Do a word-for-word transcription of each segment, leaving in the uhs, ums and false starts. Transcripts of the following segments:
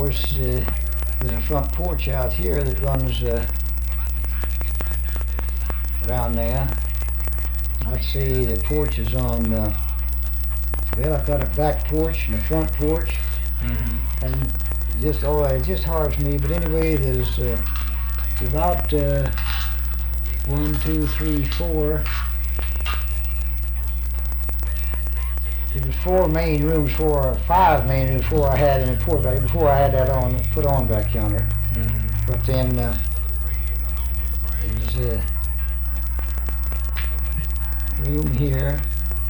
course, uh, there's a front porch out here that runs uh, around there. I'd say the porch is on, uh, well, I've got a back porch and a front porch. Mm-hmm. And just, oh, it just hardens me, but anyway, there's uh, about uh, one, two, three, four. There was four main rooms, four, five main rooms before I had in the porch, before I had that on, put on back yonder. Mm-hmm. But then uh, there's a room here,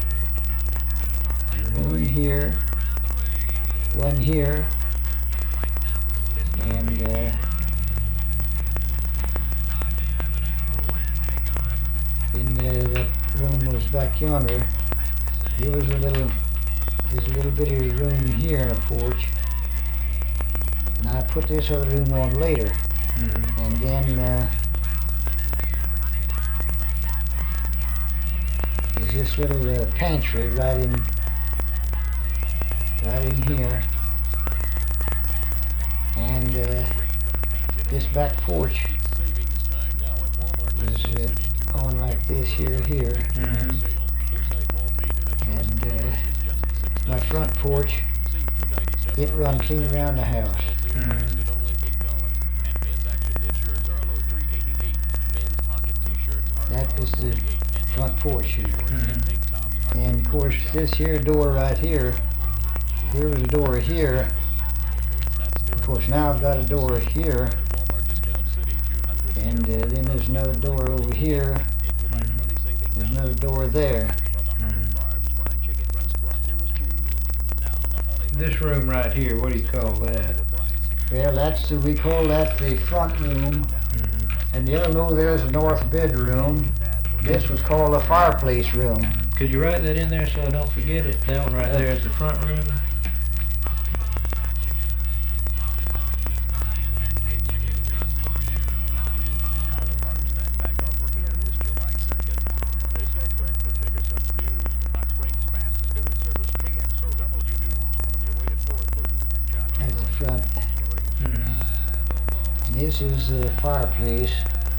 a room here, one here, and uh, then uh, that room was back yonder. Here was a little, there's a little bitty room here in a porch, and I put this other room on later. Mm-hmm. And then uh, there's this little uh, pantry right in, right in here, and uh, this back porch is uh, on like this here, here. Mm-hmm. And uh, my front porch, it run clean around the house. Mm-hmm. That was the front porch here. Mm-hmm. And of course, this here door right here, there was a door here. Of course, now I've got a door here. And uh, then there's another door over here. Mm-hmm. There's another door there. This room right here, what do you call that? Well, that's the, we call that the front room. Mm-hmm. And the other room there is the north bedroom. This was called the fireplace room. Could you write that in there so I don't forget it? That one right there is the front room. That's the front. Mm-hmm. And this is the fireplace.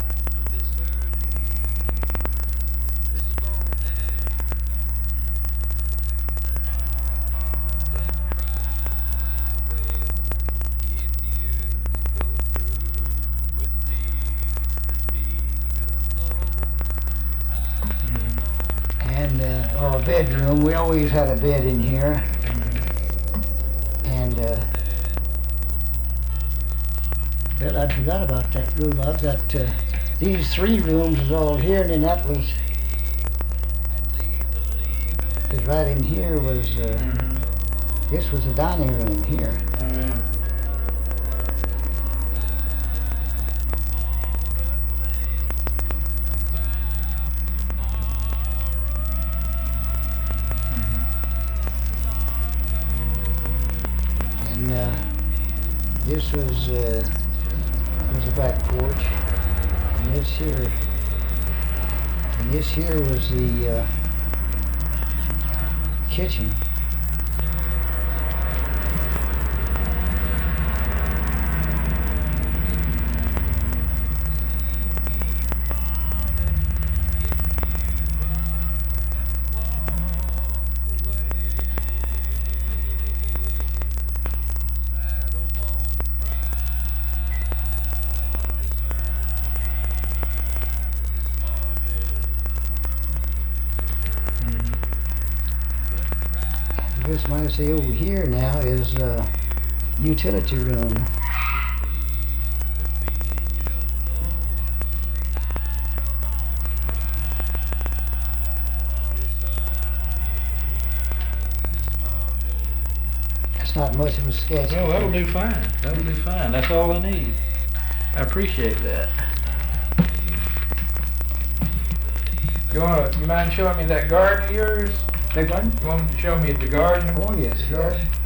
And uh, or a bedroom. We always had a bed in here. And uh, well, I forgot about that room. I've got uh, these three rooms is all here, and then that was, cause right in here was uh, Mm-hmm. this was the dining room here. Oh, yeah. And uh, this was uh, was a back porch, and this here, and this here was the uh, kitchen. This might say over here now is uh, utility room. That's not much of a sketch. Well, that'll do fine. That'll do fine. That's all I need. I appreciate that. You want? You mind showing me that garden of yours? Beg pardon? You want to show me the garden? Oh yes, yes.